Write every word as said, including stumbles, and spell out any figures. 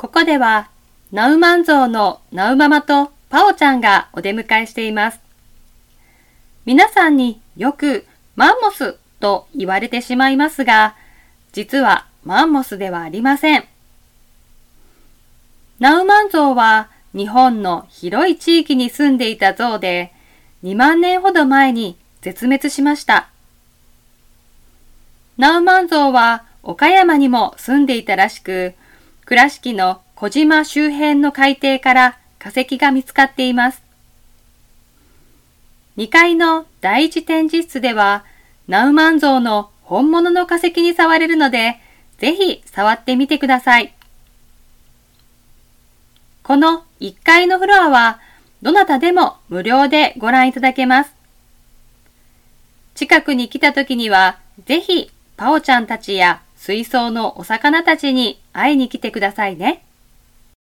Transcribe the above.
ここではナウマンゾウのナウママとパオちゃんがお出迎えしています。皆さんによくマンモスと言われてしまいますが、実はマンモスではありません。ナウマンゾウは日本の広い地域に住んでいたゾウで、にまんねんほど前に絶滅しました。ナウマンゾウは岡山にも住んでいたらしく、倉敷の小島周辺の海底から化石が見つかっています。にかいの第一展示室では、ナウマンゾウの本物の化石に触れるので、ぜひ触ってみてください。このいっかいのフロアは、どなたでも無料でご覧いただけます。近くに来た時には、ぜひパオちゃんたちや水槽のお魚たちに会いに来てくださいね。